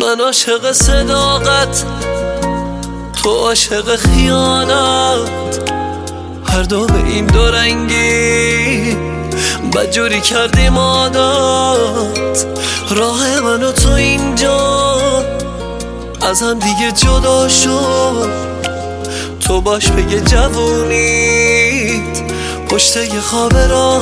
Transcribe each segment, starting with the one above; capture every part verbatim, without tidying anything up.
من عاشق صداقت، تو عاشق خیانت، هر دو به این دو رنگی بدجوری کردیم عادت. راه من و تو اینجا از هم دیگه جدا شد، تو باش بگه جوونیت پشت یه خواب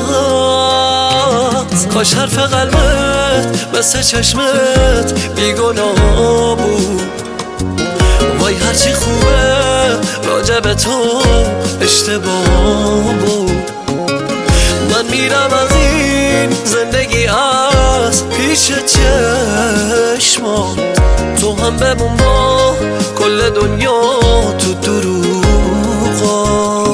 راحت. کاش حرف قلبت مثل چشمت بیگناه بود، وای هرچی خوبه راجع به تو اشتباه بود. من میرم از این زندگی از پیش چشمات، تو هم بمون با کل دنیا تو دروغات.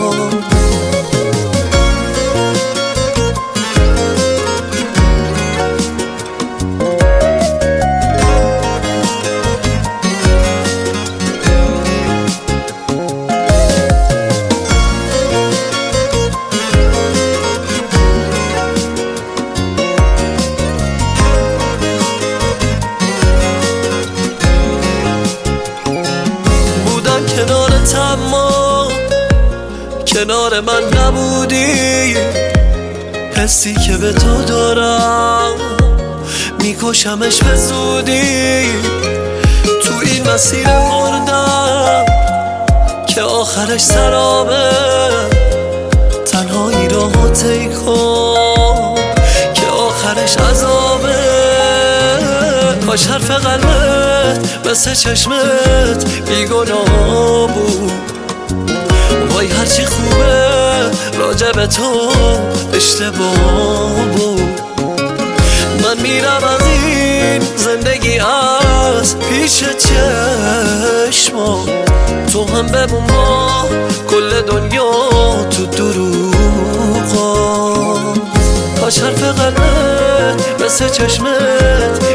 کنارت اما کنار من نبودی، حسی که به تو دارم میکشمش به زودی. تو این مسیر مردم که آخرش سرابه، تنهایی راهو طی کن که آخرش عذابه. کاش حرف قلبت مثل چشمت بیگناه بود، وای هرچی خوبه راجع به تو اشتباه بود. من میرم از این زندگی از پیش چشمات، تو هم بمون با کل دنیا تو دروغات. کاش حرف قلبت مثل چشمت